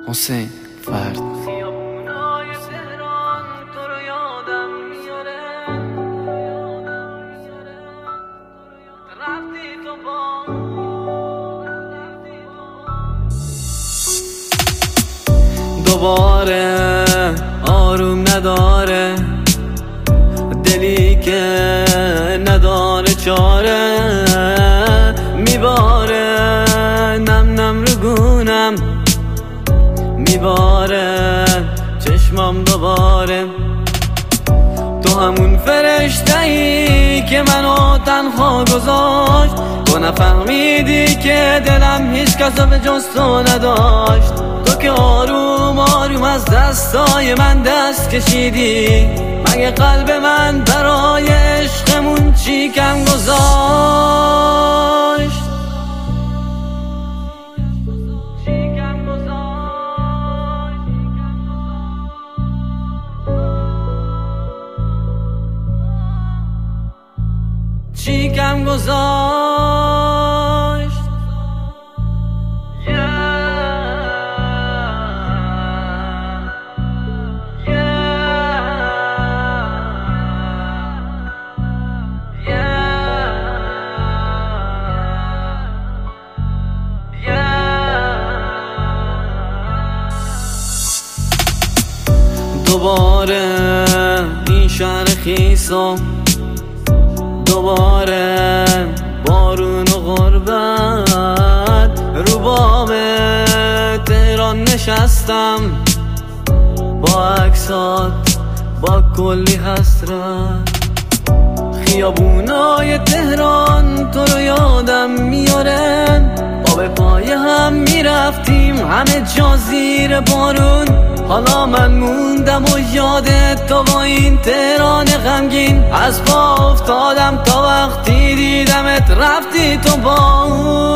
حسین فرد. خیابونای تهران تو رو یادم میاره، رفتی تو با دوباره آروم نداره، دلی که نداره چاره، میباره نم نم رو گونم، میباره چشمام دوباره. تو همون فرشته‌ای که منو تنها گذاشت، تو نفهمیدی که دلم هیچ کسو به جز تو نداشت. تو که آروم آروم از دستای من دست کشیدی، مگه قلب من برای عشقمون چی کم گذاشت؟ چی کم گذاشت؟ دوباره این شهر خیسم، دوباره بارون و غربت، رو بام تهران نشستم با عکسات، با کلی حسرت. خیابونای تهران تو رو یادم میاره، با به پای هم میرفتیم همه جا زیر بارون. حالا من موندم و یادت تو با این تهران غمگین، از پا افتادم تا وقتی دیدمت رفتی تو با اون.